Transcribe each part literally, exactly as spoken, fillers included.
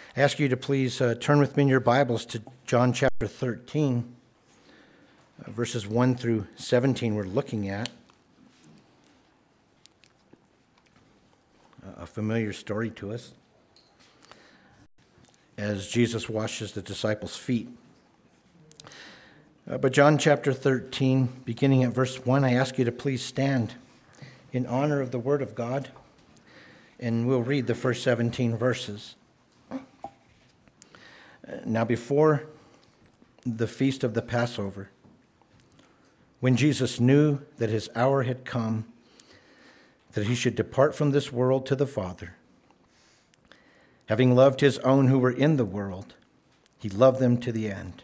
I ask you to please uh, turn with me in your Bibles to John chapter thirteen, uh, verses one through seventeen we're looking at. A familiar story to us as Jesus washes the disciples' feet. Uh, but John chapter thirteen, beginning at verse one, I ask you to please stand in honor of the Word of God, and we'll read the first seventeen verses. Now before the feast of the Passover, when Jesus knew that his hour had come, that he should depart from this world to the Father, having loved his own who were in the world, he loved them to the end.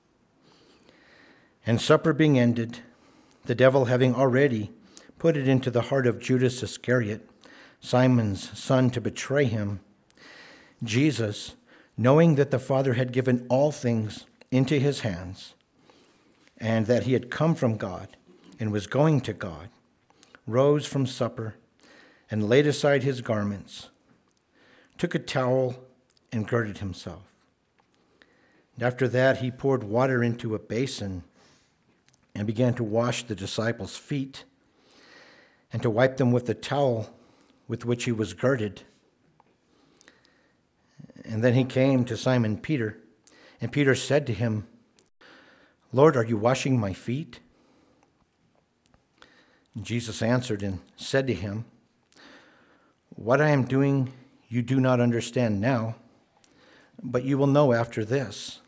And supper being ended, the devil having already put it into the heart of Judas Iscariot, Simon's son, to betray him, Jesus, knowing that the Father had given all things into his hands, and that he had come from God and was going to God, rose from supper and laid aside his garments, took a towel and girded himself. And after that he poured water into a basin and began to wash the disciples' feet and to wipe them with the towel with which he was girded. And then he came to Simon Peter, and Peter said to him, "Lord, are you washing my feet?" And Jesus answered and said to him, "What I am doing you do not understand now, but you will know after this."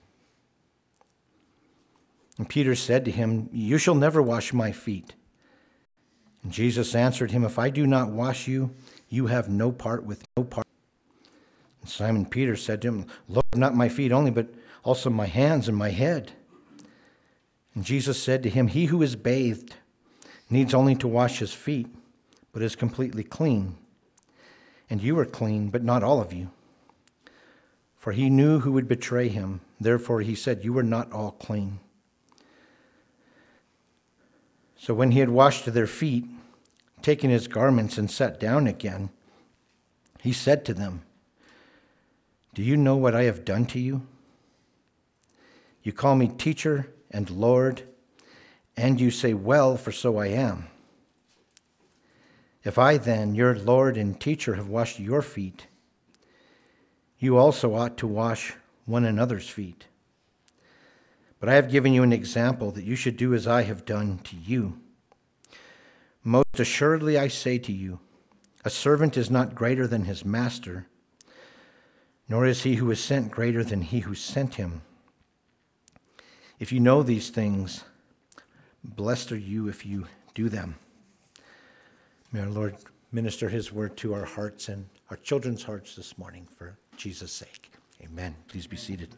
And Peter said to him, "You shall never wash my feet." And Jesus answered him, "If I do not wash you, you have no part with no part." And Simon Peter said to him, "Lord, not my feet only, but also my hands and my head." And Jesus said to him, "He who is bathed needs only to wash his feet, but is completely clean. And you are clean, but not all of you." For he knew who would betray him. Therefore he said, "You are not all clean." So when he had washed their feet, taken his garments and sat down again, he said to them, "Do you know what I have done to you? You call me teacher and Lord, and you say, 'Well, for so I am.' If I then, your Lord and teacher, have washed your feet, you also ought to wash one another's feet. But I have given you an example that you should do as I have done to you. Most assuredly I say to you, a servant is not greater than his master, nor is he who is sent greater than he who sent him. If you know these things, blessed are you if you do them." May our Lord minister his word to our hearts and our children's hearts this morning for Jesus' sake. Amen. Please be seated.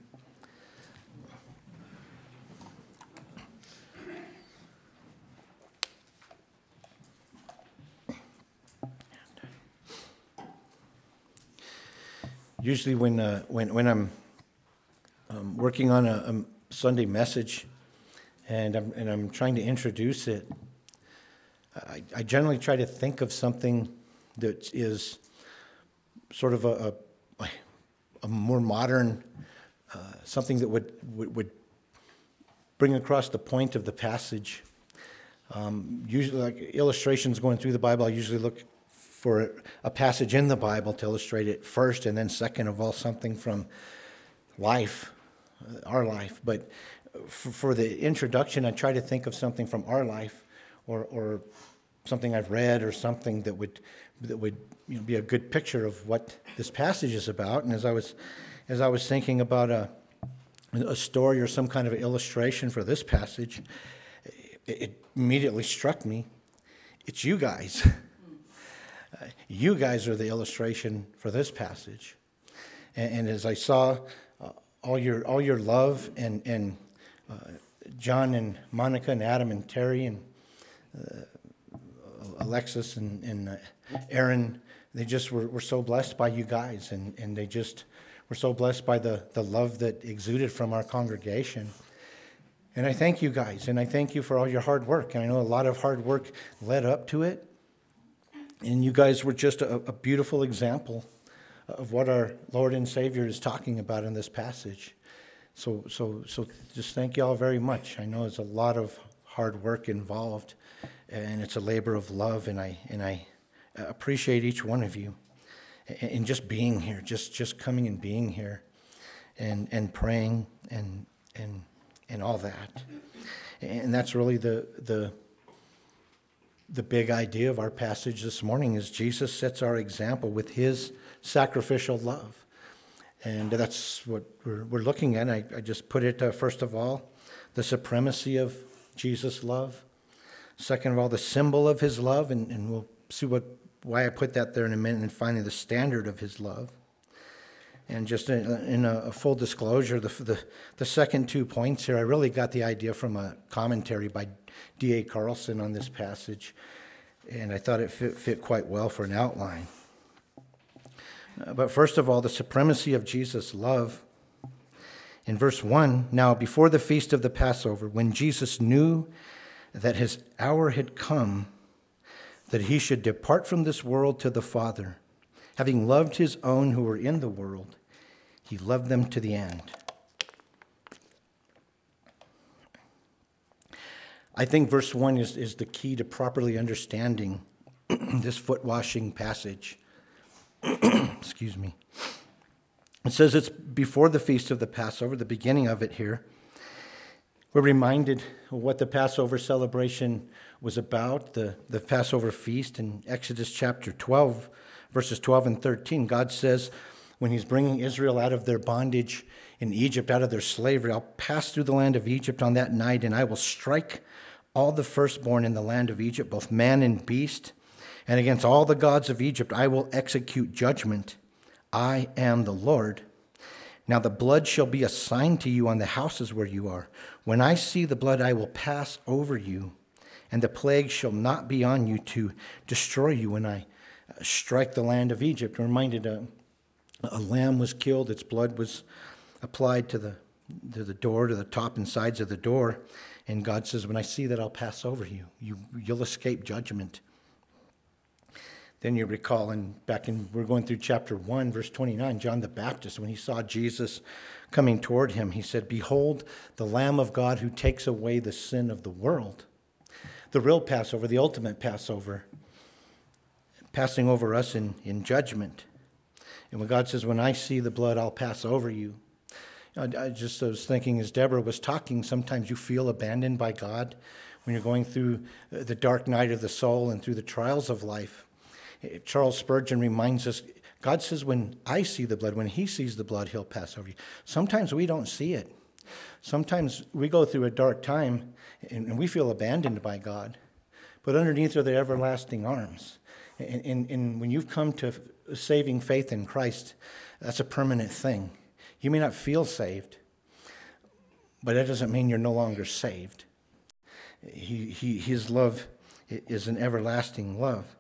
Usually when uh, when when I'm um, working on a, a Sunday message and I'm and I'm trying to introduce it, I, I generally try to think of something that is sort of a a, a more modern, uh, something that would, would would bring across the point of the passage. Um, usually, like illustrations going through the Bible, I usually look for a passage in the Bible to illustrate it first, and then second of all, something from life, our life. But for, for the introduction, I try to think of something from our life, or, or something I've read, or something that would that would you know, be a good picture of what this passage is about. And as I was as I was thinking about a a story or some kind of illustration for this passage, it, it immediately struck me: it's you guys. Uh, you guys are the illustration for this passage. And, and as I saw uh, all your all your love and and uh, John and Monica and Adam and Terry and uh, Alexis and, and uh, Aaron, they just were, were so blessed by you guys, and, and they just were so blessed by the, the love that exuded from our congregation. And I thank you guys, and I thank you for all your hard work. And I know a lot of hard work led up to it. And you guys were just a, a beautiful example of what our Lord and Savior is talking about in this passage. So, so, so just thank you all very much. I know there's a lot of hard work involved, and it's a labor of love, and I and I appreciate each one of you, and just being here, just just coming and being here, and and praying and and and all that, and that's really the the. The big idea of our passage this morning is Jesus sets our example with his sacrificial love. And that's what we're, we're looking at. I, I just put it, uh, first of all, the supremacy of Jesus' love. Second of all, the symbol of his love. And, and we'll see what why I put that there in a minute. And finally, the standard of his love. And just in, in a, a full disclosure, the, the, the second two points here, I really got the idea from a commentary by D A Carlson on this passage, and I thought it fit, fit quite well for an outline. Uh, but first of all, the supremacy of Jesus' love. In verse one, now before the feast of the Passover, when Jesus knew that his hour had come, that he should depart from this world to the Father, having loved his own who were in the world, he loved them to the end. I think verse one is, is the key to properly understanding this foot-washing passage. Excuse me. It says it's before the feast of the Passover, the beginning of it here. We're reminded of what the Passover celebration was about, the, the Passover feast in Exodus chapter twelve, verses twelve and thirteen. God says, when he's bringing Israel out of their bondage in Egypt, out of their slavery, I'll pass through the land of Egypt on that night, and I will strike all the firstborn in the land of Egypt, both man and beast, and against all the gods of Egypt I will execute judgment. I am the Lord. Now the blood shall be a sign to you on the houses where you are. When I see the blood, I will pass over you, and the plague shall not be on you to destroy you when I strike the land of Egypt. I'm reminded a, a lamb was killed, its blood was applied to the to the door, to the top and sides of the door. And God says, when I see that, I'll pass over you. you you'll escape judgment. Then you recall, and back in, we're going through chapter one, verse twenty-nine, John the Baptist, when he saw Jesus coming toward him, he said, behold, the Lamb of God who takes away the sin of the world. The real Passover, the ultimate Passover, passing over us in, in judgment. And when God says, when I see the blood, I'll pass over you. I, I just I was thinking as Deborah was talking, sometimes you feel abandoned by God when you're going through the dark night of the soul and through the trials of life. Charles Spurgeon reminds us, God says, when I see the blood, when he sees the blood, he'll pass over you. Sometimes we don't see it. Sometimes we go through a dark time and we feel abandoned by God. But underneath are the everlasting arms. And, and, and when you've come to saving faith in Christ, that's a permanent thing. You may not feel saved, but that doesn't mean you're no longer saved. He, he, his love is an everlasting love.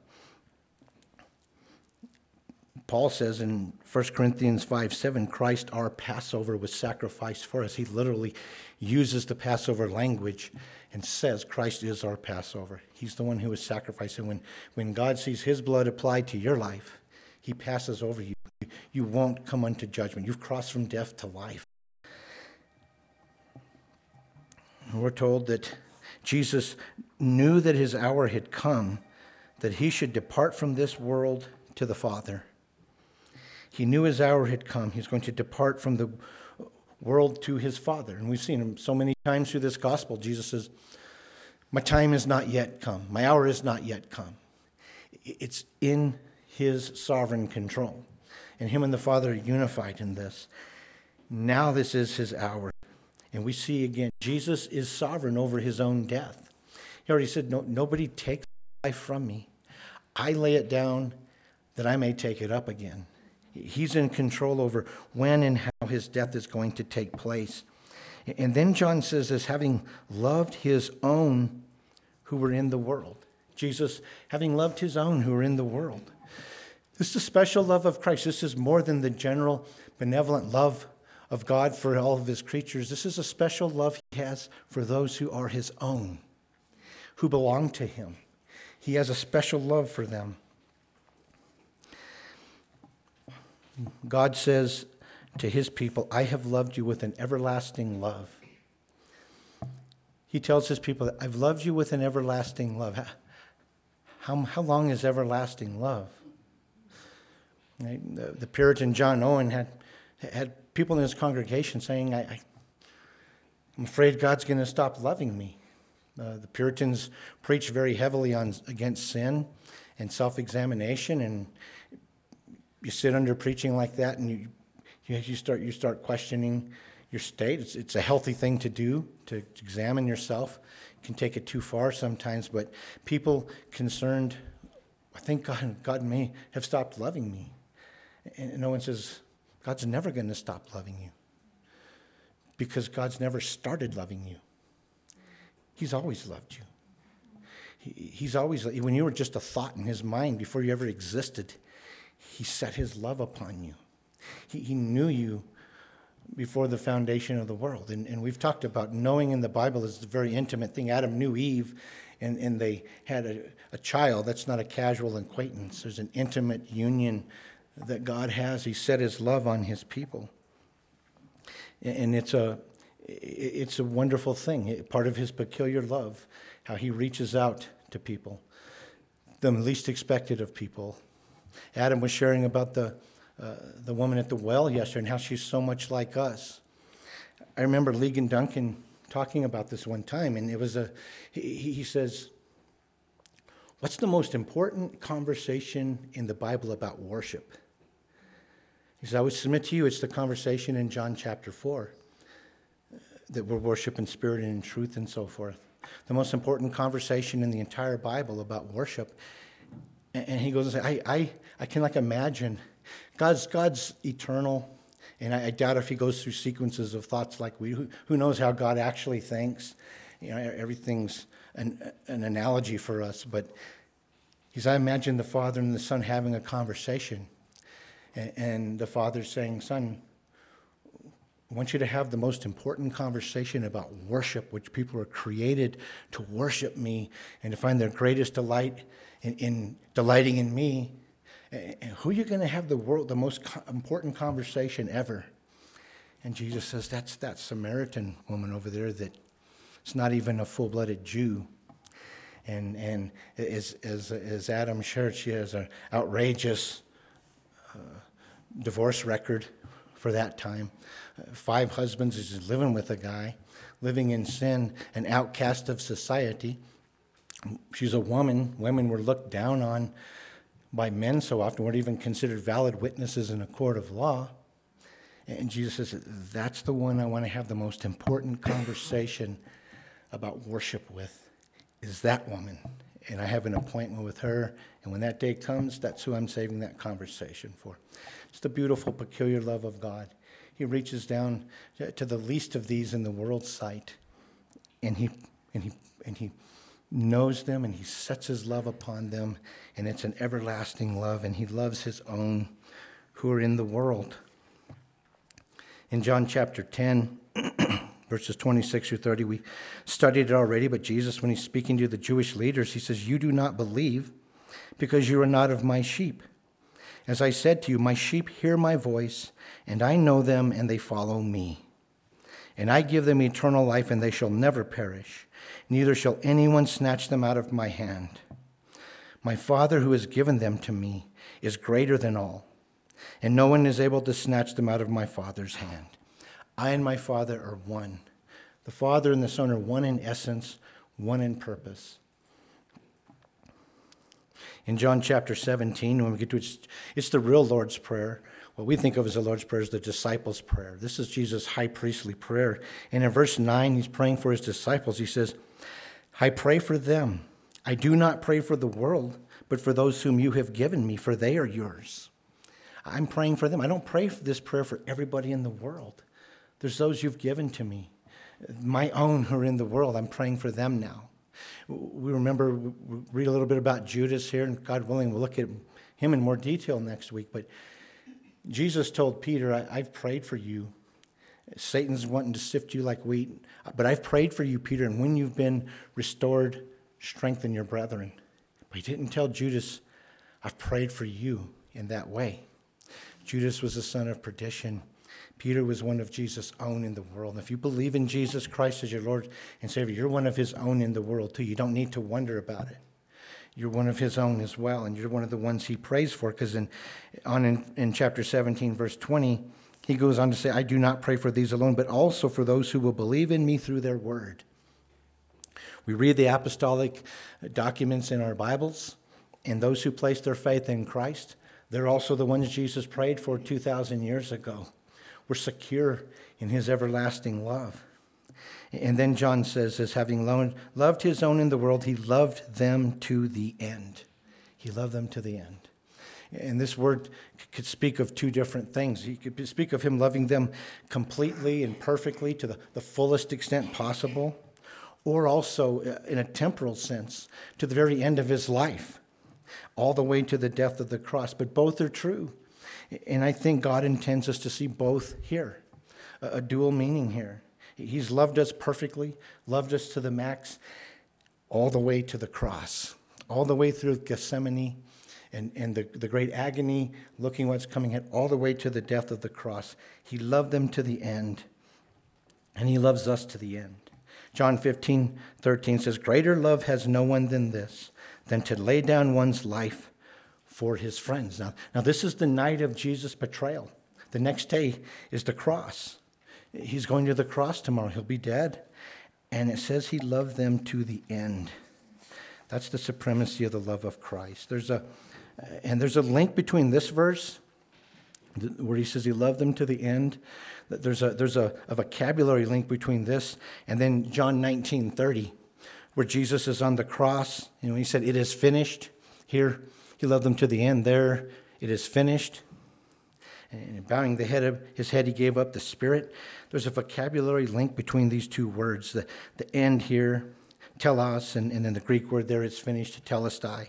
Paul says in First Corinthians five seven, Christ our Passover was sacrificed for us. He literally uses the Passover language and says Christ is our Passover. He's the one who was sacrificed. And when, when God sees his blood applied to your life, he passes over you. You won't come unto judgment. You've crossed from death to life. And we're told that Jesus knew that his hour had come, that he should depart from this world to the Father. He knew his hour had come. He's going to depart from the world to his Father. And we've seen him so many times through this gospel. Jesus says, my time is not yet come. My hour is not yet come. It's in his sovereign control. And him and the Father are unified in this. Now this is his hour. And we see again, Jesus is sovereign over his own death. He already said, no, nobody takes life from me. I lay it down that I may take it up again. He's in control over when and how his death is going to take place. And then John says this, having loved his own who were in the world. Jesus, having loved his own who were in the world. This is a special love of Christ. This is more than the general benevolent love of God for all of his creatures. This is a special love he has for those who are his own, who belong to him. He has a special love for them. God says to his people, I have loved you with an everlasting love. He tells his people, I've loved you with an everlasting love. How, how long is everlasting love? Right? The, the Puritan John Owen had, had people in his congregation saying, I, I, I'm afraid God's going to stop loving me. Uh, the Puritans preached very heavily on against sin and self-examination, and you sit under preaching like that, and you you, you start you start questioning your state. It's it's a healthy thing to do, to, to examine yourself. You can take it too far sometimes, but people concerned, I think God God may have stopped loving me, and no one says God's never going to stop loving you, because God's never started loving you. He's always loved you. He, he's always, when you were just a thought in his mind before you ever existed, he set his love upon you. He, he knew you before the foundation of the world. And, and we've talked about knowing in the Bible is a very intimate thing. Adam knew Eve, and, and they had a, a child. That's not a casual acquaintance. There's an intimate union that God has. He set his love on his people. And it's a It's a wonderful thing, part of his peculiar love, how he reaches out to people, the least expected of people. Adam was sharing about the uh, the woman at the well yesterday and how she's so much like us. I remember Ligon Duncan talking about this one time, and it was a he, he says, what's the most important conversation in the Bible about worship? He says, I would submit to you it's the conversation in John chapter four. That we're worship in spirit and in truth and so forth. The most important conversation in the entire Bible about worship. And he goes and says, I, I, I can like imagine, God's God's eternal, and I, I doubt if he goes through sequences of thoughts like we, who, who knows how God actually thinks. You know, everything's an, an analogy for us, but he's, I imagine the Father and the Son having a conversation, and, and the Father saying, Son, I want you to have the most important conversation about worship, which people are created to worship me and to find their greatest delight in, in delighting in me. And who are you going to have the world the most co- important conversation ever? And Jesus says, that's that Samaritan woman over there that it's not even a full-blooded Jew. And and as as, as Adam shared, she has an outrageous uh, divorce record for that time. Five husbands, is living with a guy, living in sin, an outcast of society. She's a woman. Women were looked down on by men so often, weren't even considered valid witnesses in a court of law. And Jesus says, that's the one I want to have the most important conversation about worship with, is that woman. And I have an appointment with her, and when that day comes, that's who I'm saving that conversation for. It's the beautiful, peculiar love of God. He reaches down to the least of these in the world's sight, and he and he and he knows them, and he sets his love upon them, and it's an everlasting love, and he loves his own who are in the world. In John chapter ten, verses twenty-six through thirty, we studied it already, but Jesus, when he's speaking to the Jewish leaders, he says, you do not believe because you are not of my sheep. As I said to you, my sheep hear my voice, and I know them, and they follow me. And I give them eternal life, and they shall never perish. Neither shall anyone snatch them out of my hand. My Father who has given them to me is greater than all, and no one is able to snatch them out of my Father's hand. I and my Father are one. The Father and the Son are one in essence, one in purpose. In John chapter seventeen, when we get to it, it's the real Lord's Prayer. What we think of as the Lord's Prayer is the disciples' prayer. This is Jesus' high priestly prayer. And in verse nine, he's praying for his disciples. He says, I pray for them. I do not pray for the world, but for those whom you have given me, for they are yours. I'm praying for them. I don't pray for this prayer for everybody in the world. There's those you've given to me, my own who are in the world. I'm praying for them now. We remember, we read a little bit about Judas here, and God willing, we'll look at him in more detail next week. But Jesus told Peter, I, I've prayed for you. Satan's wanting to sift you like wheat, but I've prayed for you, Peter, and when you've been restored, strengthen your brethren. But he didn't tell Judas, I've prayed for you in that way. Judas was the son of perdition. Peter was one of Jesus' own in the world. And if you believe in Jesus Christ as your Lord and Savior, you're one of his own in the world too. You don't need to wonder about it. You're one of his own as well, and you're one of the ones he prays for, because in, on in, in chapter seventeen, verse twenty, he goes on to say, I do not pray for these alone, but also for those who will believe in me through their word. We read the apostolic documents in our Bibles, and those who place their faith in Christ, they're also the ones Jesus prayed for two thousand years ago. We're secure in his everlasting love. And then John says, as having loved his own in the world, he loved them to the end. He loved them to the end. And this word could speak of two different things. He could speak of him loving them completely and perfectly to the, the fullest extent possible, or also in a temporal sense, to the very end of his life, all the way to the death of the cross. But both are true. And I think God intends us to see both here, a, a dual meaning here. He's loved us perfectly, loved us to the max, all the way to the cross, all the way through Gethsemane and, and the, the great agony, looking what's coming at, all the way to the death of the cross. He loved them to the end, and he loves us to the end. John fifteen thirteen says, greater love has no one than this, than to lay down one's life for his friends. Now, now this is the night of Jesus' betrayal. The next day is the cross. He's going to the cross tomorrow. He'll be dead. And it says he loved them to the end. That's the supremacy of the love of Christ. There's a, and there's a link between this verse, where he says he loved them to the end. There's a, there's a, a vocabulary link between this and then John nineteen thirty, where Jesus is on the cross. You know, he said, it is finished. Here, he loved them to the end. There, it is finished. And bowing the head of his head, he gave up the spirit. There's a vocabulary link between these two words. The, the end here, telos, and, and then the Greek word there is finished, telestai.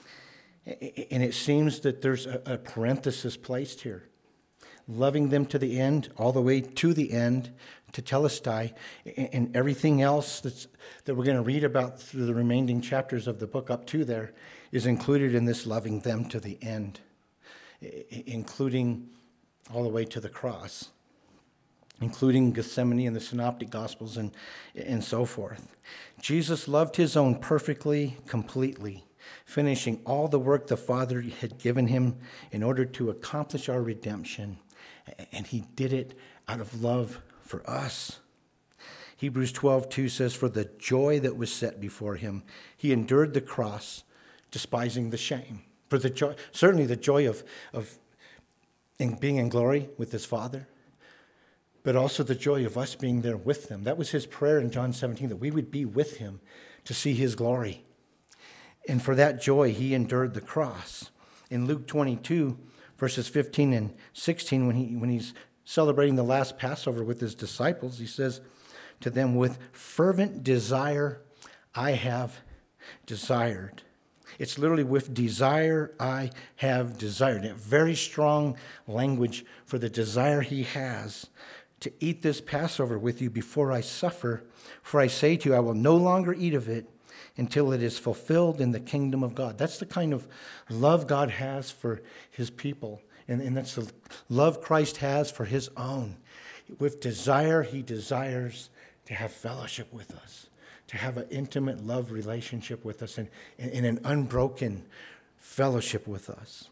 And it seems that there's a, a parenthesis placed here. Loving them to the end, all the way to the end, to telestai, and everything else that's, that we're going to read about through the remaining chapters of the book up to there is included in this loving them to the end, including all the way to the cross, including Gethsemane and the Synoptic Gospels and, and so forth. Jesus loved his own perfectly, completely, finishing all the work the Father had given him in order to accomplish our redemption. And he did it out of love for us. Hebrews twelve two says, for the joy that was set before him, he endured the cross, despising the shame. For the joy, certainly the joy of, of in being in glory with his Father, but also the joy of us being there with him. That was his prayer in John seventeen, that we would be with him to see his glory. And for that joy, he endured the cross. In Luke twenty-two, verses fifteen and sixteen, when he when he's celebrating the last Passover with his disciples, he says to them, with fervent desire I have desired. It's literally with desire I have desired. A very strong language for the desire he has to eat this Passover with you before I suffer. For I say to you, I will no longer eat of it until it is fulfilled in the kingdom of God. That's the kind of love God has for his people. And, and that's the love Christ has for his own. With desire, he desires to have fellowship with us, to have an intimate love relationship with us, and, and an unbroken fellowship with us.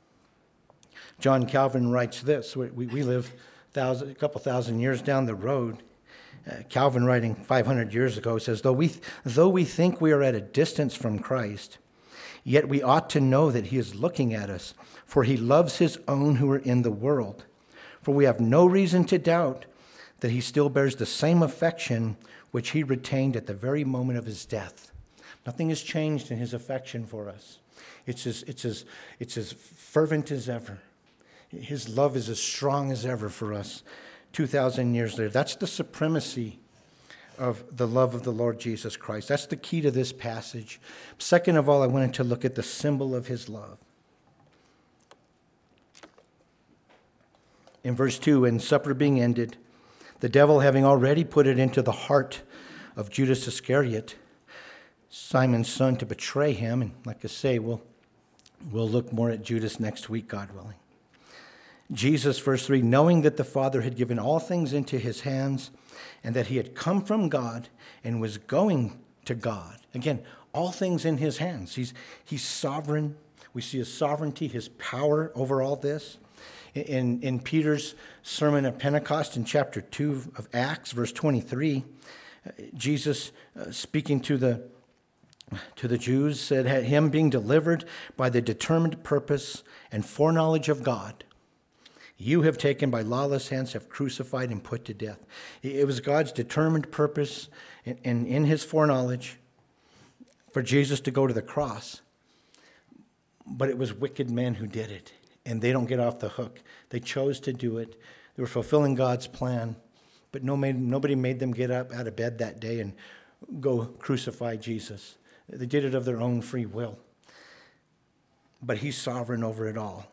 John Calvin writes this. We, we live thousand, a couple thousand years down the road. Uh, Calvin, writing five hundred years ago, says, though we, though we think we are at a distance from Christ, yet we ought to know that he is looking at us, for he loves his own who are in the world. For we have no reason to doubt that he still bears the same affection which he retained at the very moment of his death. Nothing has changed in his affection for us. It's as, it's as, it's as fervent as ever. His love is as strong as ever for us two thousand years later. That's the supremacy of the love of the Lord Jesus Christ. That's the key to this passage. Second of all, I wanted to look at the symbol of his love. In verse two, and supper being ended, the devil having already put it into the heart of Judas Iscariot, Simon's son, to betray him. And like I say, we'll, we'll look more at Judas next week, God willing. Jesus, verse three, knowing that the Father had given all things into his hands and that he had come from God and was going to God. Again, all things in his hands. He's, he's sovereign. We see his sovereignty, his power over all this. In, in Peter's sermon at Pentecost in chapter two of Acts, verse twenty-three, Jesus, uh, speaking to the, to the Jews, said, him being delivered by the determined purpose and foreknowledge of God, you have taken by lawless hands, have crucified and put to death. It was God's determined purpose and in, in, in his foreknowledge for Jesus to go to the cross. But it was wicked men who did it, and they don't get off the hook. They chose to do it. They were fulfilling God's plan, but no made, nobody made them get up out of bed that day and go crucify Jesus. They did it of their own free will. But he's sovereign over it all.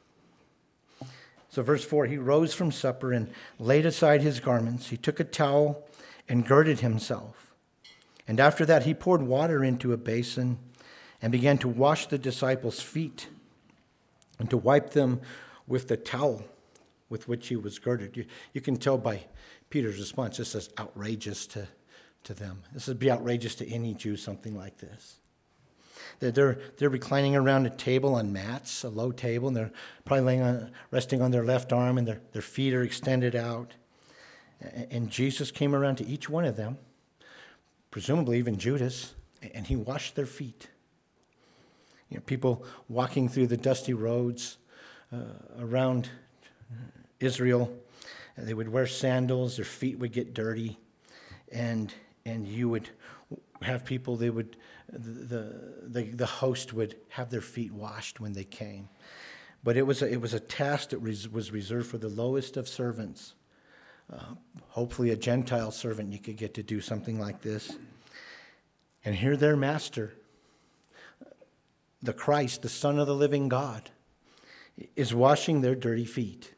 So verse four, he rose from supper and laid aside his garments. He took a towel and girded himself. And after that, he poured water into a basin and began to wash the disciples' feet and to wipe them with the towel with which he was girded. You, you can tell by Peter's response, this is outrageous to, to them. This would be outrageous to any Jew, something like this. They're, they're, they're reclining around a table on mats, a low table, and they're probably laying on, resting on their left arm, and their, their feet are extended out. And Jesus came around to each one of them, presumably even Judas, and he washed their feet. You know, people walking through the dusty roads uh, around Israel, they would wear sandals, their feet would get dirty, and and you would have people, they would, the the, the host would have their feet washed when they came. But it was a, it was a task that was, was reserved for the lowest of servants. Uh, hopefully a Gentile servant, you could get to do something like this. And here their master, the Christ, the Son of the living God, is washing their dirty feet.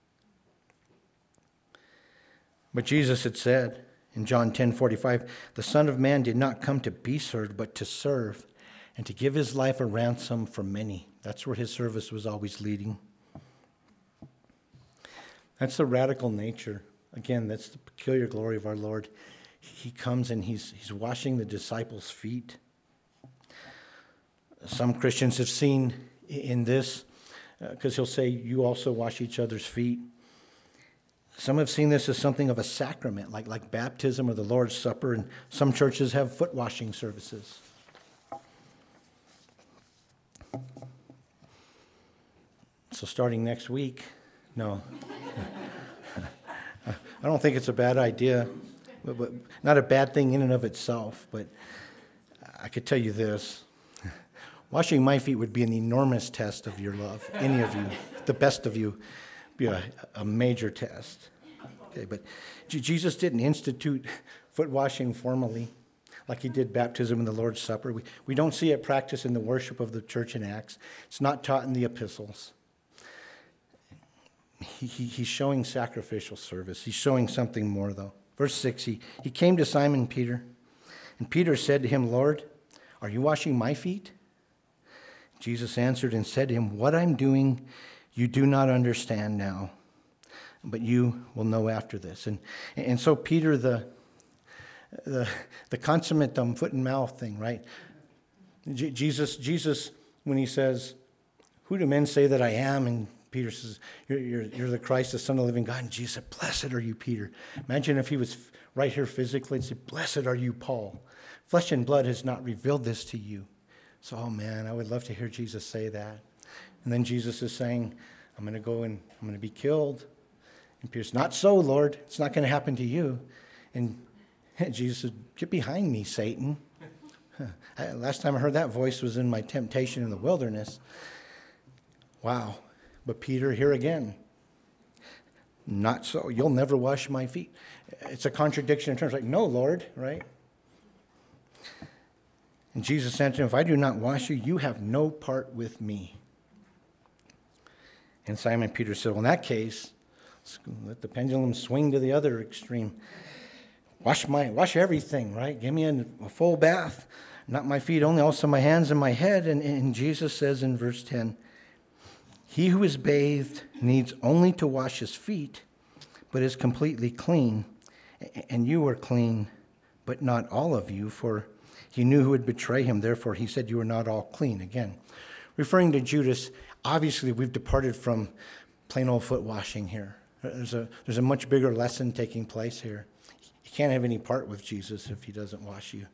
But Jesus had said in John ten forty-five, the Son of Man did not come to be served, but to serve and to give his life a ransom for many. That's where his service was always leading. That's the radical nature. Again, that's the peculiar glory of our Lord. He comes and he's, he's washing the disciples' feet. Some Christians have seen in this, because uh, he'll say, you also wash each other's feet. Some have seen this as something of a sacrament, like, like baptism or the Lord's Supper, and some churches have foot washing services. So starting next week, no. I don't think it's a bad idea, but, but not a bad thing in and of itself, but I could tell you this. Washing my feet would be an enormous test of your love. Any of you, the best of you, be a, a major test. Okay, but Jesus didn't institute foot washing formally like he did baptism and the Lord's Supper. We, we don't see it practiced in the worship of the church in Acts. It's not taught in the epistles. He, he, he's showing sacrificial service. He's showing something more, though. Verse six, he, he came to Simon Peter, and Peter said to him, Lord, are you washing my feet? Jesus answered and said to him, what I'm doing you do not understand now, but you will know after this. And and so Peter, the the, the consummate um, foot and mouth thing, right? J- Jesus, Jesus, when he says, who do men say that I am? And Peter says, you're, you're, you're the Christ, the Son of the living God. And Jesus said, blessed are you, Peter. Imagine if he was right here physically and said, blessed are you, Paul. Flesh and blood has not revealed this to you. So, oh man, I would love to hear Jesus say that. And then Jesus is saying, I'm going to go and I'm going to be killed. And Peter's, not so, Lord. It's not going to happen to you. And Jesus said, get behind me, Satan. I, last time I heard that voice was in my temptation in the wilderness. Wow. But Peter, here again, not so. You'll never wash my feet. It's a contradiction in terms like, no, Lord, right? And Jesus answered him, if I do not wash you, you have no part with me. And Simon Peter said, well, in that case, let the pendulum swing to the other extreme. Wash my, wash everything, right? Give me a, a full bath. Not my feet only, also my hands and my head. And, and Jesus says in verse ten, He who is bathed needs only to wash his feet, but is completely clean. And you are clean, but not all of you, for he knew who would betray him. Therefore, he said, you are not all clean. Again, referring to Judas, obviously we've departed from plain old foot washing here. There's a, there's a much bigger lesson taking place here. You can't have any part with Jesus if he doesn't wash you.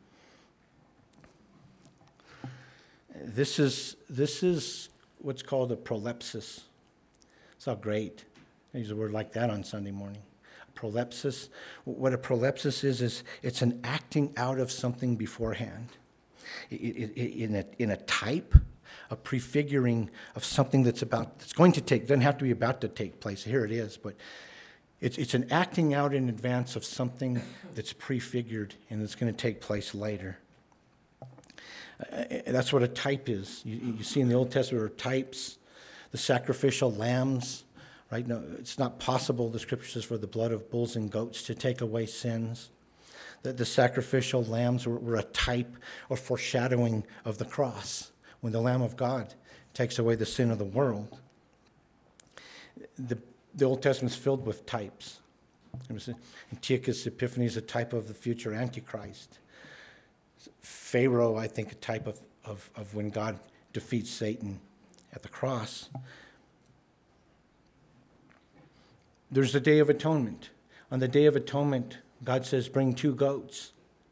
This is, this is what's called a prolepsis. It's all great. I use a word like that on Sunday morning. Prolepsis. What a prolepsis is, is it's an acting out of something beforehand. It, it, it, in, a, in a type, a prefiguring of something that's about, that's going to take, doesn't have to be about to take place. Here it is, but it's, it's an acting out in advance of something that's prefigured and that's going to take place later. Uh, that's what a type is. You, you see in the Old Testament are types, the sacrificial lambs, right? No, it's not possible, the scripture says, for the blood of bulls and goats to take away sins. The, the sacrificial lambs were, were a type or foreshadowing of the cross, when the Lamb of God takes away the sin of the world. The, the Old Testament is filled with types. Antiochus Epiphanes is a type of the future Antichrist. Pharaoh, I think, a type of, of, of when God defeats Satan at the cross. There's the Day of Atonement. On the Day of Atonement, God says, bring two goats.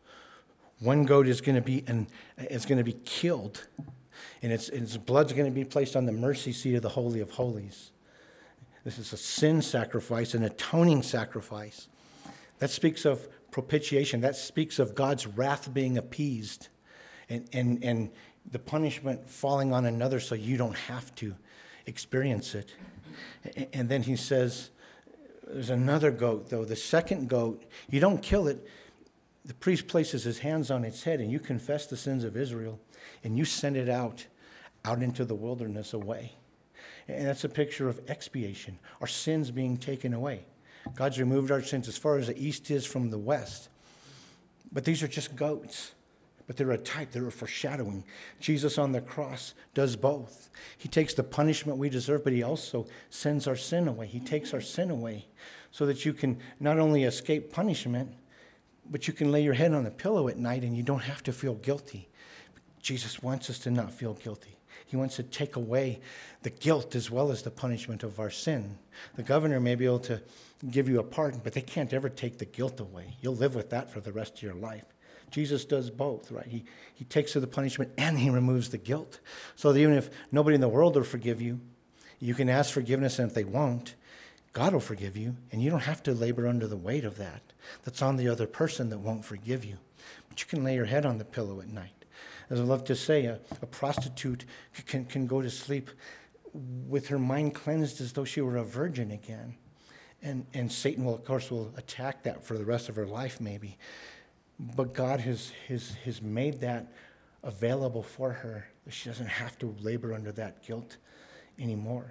One goat is going to be and is going to be killed, and its, its blood's going to be placed on the mercy seat of the Holy of Holies. This is a sin sacrifice, an atoning sacrifice. That speaks of propitiation. That speaks of God's wrath being appeased and, and, and the punishment falling on another so you don't have to experience it. And then he says, there's another goat, though. The second goat, you don't kill it. The priest places his hands on its head, and you confess the sins of Israel, and you send it out, out into the wilderness away. And that's a picture of expiation, our sins being taken away. God's removed our sins as far as the east is from the west. But these are just goats. But they're a type, they're a foreshadowing. Jesus on the cross does both. He takes the punishment we deserve, but he also sends our sin away. He takes our sin away so that you can not only escape punishment, but you can lay your head on a pillow at night and you don't have to feel guilty. Jesus wants us to not feel guilty. He wants to take away the guilt as well as the punishment of our sin. The governor may be able to give you a pardon, but they can't ever take the guilt away. You'll live with that for the rest of your life. Jesus does both, right? He, he takes away the punishment and he removes the guilt. So that even if nobody in the world will forgive you, you can ask forgiveness, and if they won't, God will forgive you, and you don't have to labor under the weight of that. That's on the other person that won't forgive you. But you can lay your head on the pillow at night. As I love to say, a, a prostitute can, can go to sleep with her mind cleansed as though she were a virgin again. And, and Satan will, of course, will attack that for the rest of her life maybe. But God has, has, has made that available for her. She doesn't have to labor under that guilt anymore.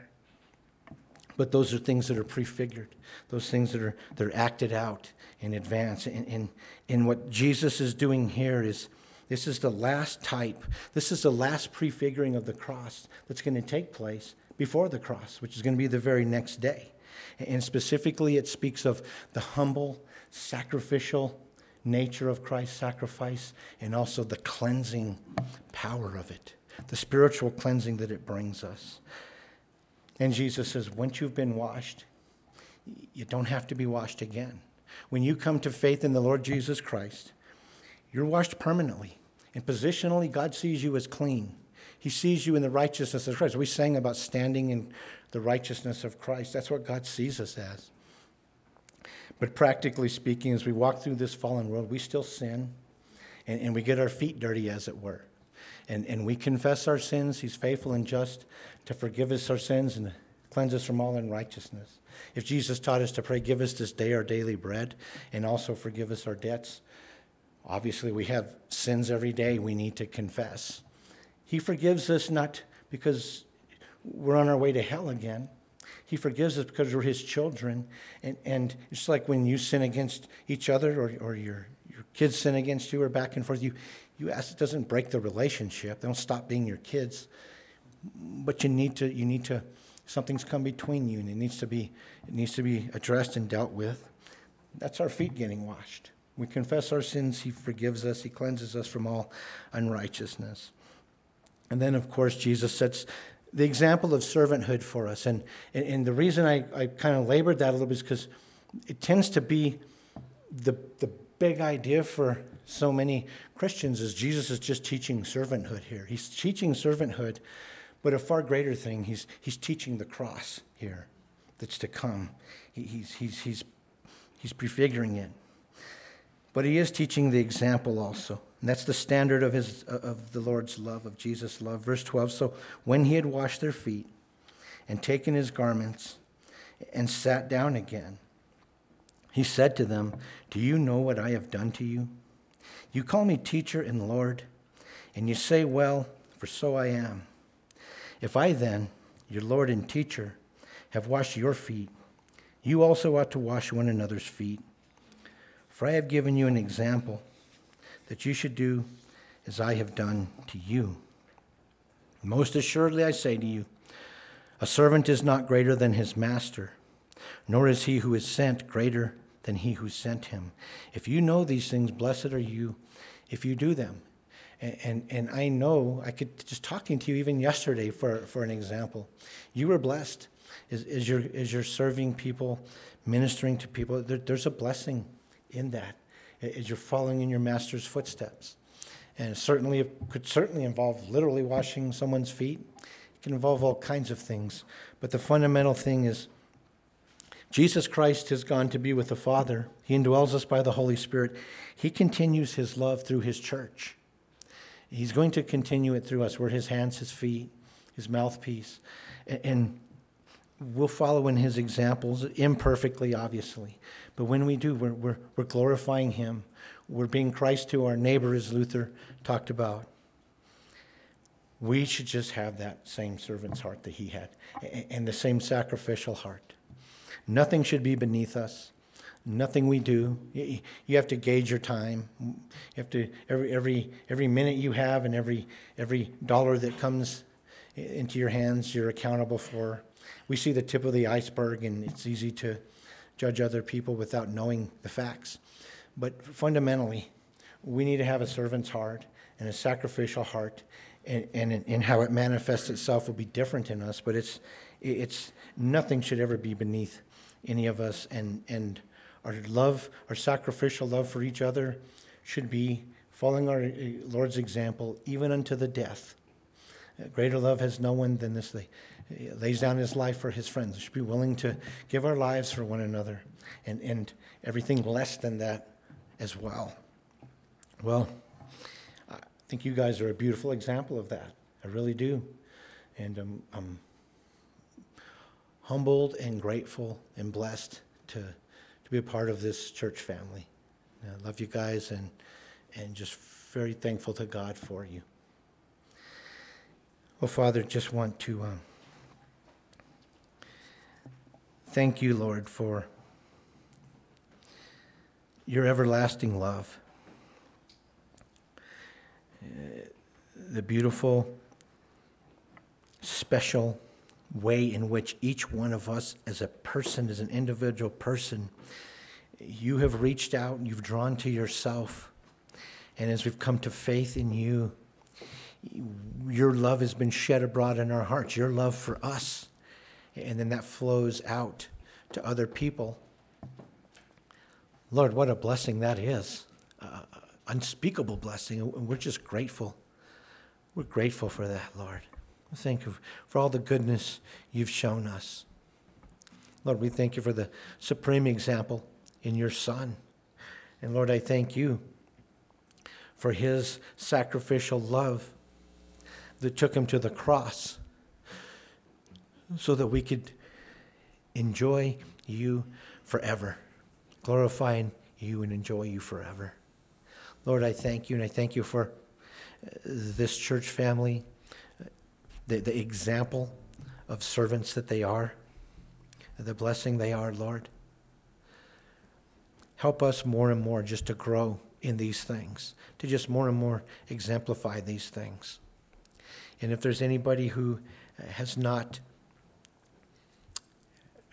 But those are things that are prefigured. Those things that are, that are acted out in advance. And, and, and what Jesus is doing here is, this is the last type. This is the last prefiguring of the cross that's going to take place before the cross, which is going to be the very next day. And specifically, it speaks of the humble, sacrificial nature of Christ's sacrifice, and also the cleansing power of it, the spiritual cleansing that it brings us. And Jesus says, once you've been washed, you don't have to be washed again. When you come to faith in the Lord Jesus Christ, you're washed permanently. And positionally, God sees you as clean. He sees you in the righteousness of Christ. We sang about standing in the righteousness of Christ. That's what God sees us as. But practically speaking, as we walk through this fallen world, we still sin, and, and we get our feet dirty, as it were. And, and we confess our sins. He's faithful and just to forgive us our sins and cleanse us from all unrighteousness. If Jesus taught us to pray, give us this day our daily bread, and also forgive us our debts, obviously we have sins every day we need to confess. He forgives us not because we're on our way to hell again. He forgives us because we're his children. And, and it's like when you sin against each other, or, or your, your kids sin against you, or back and forth, you, you ask, it doesn't break the relationship. They don't stop being your kids. But you need to, you need to Something's come between you, and it needs to be it needs to be addressed and dealt with. That's our feet getting washed. We confess our sins, he forgives us, he cleanses us from all unrighteousness. And then, of course, Jesus sets the example of servanthood for us. And, and, and the reason I, I kind of labored that a little bit is because it tends to be the, the big idea for so many Christians is Jesus is just teaching servanthood here. He's teaching servanthood, but a far greater thing, he's, he's teaching the cross here that's to come. He, he's, he's, he's, he's prefiguring it. But he is teaching the example also. And that's the standard of his of the Lord's love, of Jesus' love. Verse twelve, so when he had washed their feet and taken his garments and sat down again, he said to them, do you know what I have done to you? You call me teacher and Lord, and you say, well, for so I am. If I then, your Lord and teacher, have washed your feet, you also ought to wash one another's feet. For I have given you an example that you should do as I have done to you. Most assuredly I say to you, a servant is not greater than his master, nor is he who is sent greater than he who sent him. If you know these things, blessed are you if you do them. And, and, and I know, I could just talking to you even yesterday for, for an example. You were blessed as, as, you're, as you're serving people, ministering to people. There, there's a blessing in that as you're following in your master's footsteps. And certainly it could certainly involve literally washing someone's feet. It can involve all kinds of things. But the fundamental thing is Jesus Christ has gone to be with the Father. He indwells us by the Holy Spirit. He continues his love through his church. He's going to continue it through us. We're his hands, his feet, his mouthpiece. And we'll follow in his examples, imperfectly, obviously. But when we do, we're, we're, we're glorifying him. We're being Christ to our neighbor, as Luther talked about. We should just have that same servant's heart that he had, and the same sacrificial heart. Nothing should be beneath us. Nothing we do. You have to gauge your time. You have to every every every minute you have, and every every dollar that comes into your hands, you're accountable for. We see the tip of the iceberg, and it's easy to judge other people without knowing the facts. But fundamentally, we need to have a servant's heart and a sacrificial heart, and, and, and how it manifests itself will be different in us. But it's it's nothing should ever be beneath any of us, and and our love, our sacrificial love for each other, should be following our Lord's example, even unto the death. Greater love has no one than this. He lays down his life for his friends. We should be willing to give our lives for one another, and, and everything less than that as well. Well, I think you guys are a beautiful example of that. I really do. And I'm, I'm humbled and grateful and blessed to, to be a part of this church family. I love you guys, and, and just very thankful to God for you. Well, Father, just want to um, thank you, Lord, for your everlasting love, uh, the beautiful, special way in which each one of us as a person, as an individual person, you have reached out and you've drawn to yourself. And as we've come to faith in you, your love has been shed abroad in our hearts, your love for us. And then that flows out to other people. Lord, what a blessing that is. Uh, unspeakable blessing. And we're just grateful. We're grateful for that, Lord. Thank you for all the goodness you've shown us. Lord, we thank you for the supreme example in your Son. And Lord, I thank you for his sacrificial love that took him to the cross so that we could enjoy you forever, glorifying you and enjoy you forever. Lord, I thank you, and I thank you for this church family, the, the example of servants that they are, the blessing they are, Lord. Help us more and more just to grow in these things, to just more and more exemplify these things. And if there's anybody who has not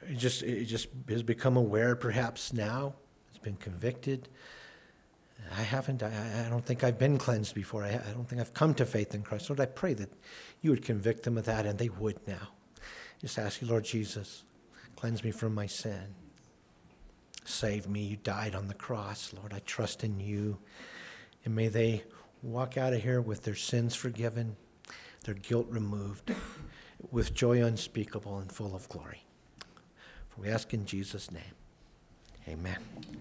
it just, it just has become aware perhaps now, has been convicted. I haven't, I, I don't think I've been cleansed before. I, I don't think I've come to faith in Christ. Lord, I pray that you would convict them of that, and they would now. Just ask you, Lord Jesus, cleanse me from my sin. Save me. You died on the cross. Lord, I trust in you. And may they walk out of here with their sins forgiven, their guilt removed, with joy unspeakable and full of glory. For we ask in Jesus' name. Amen.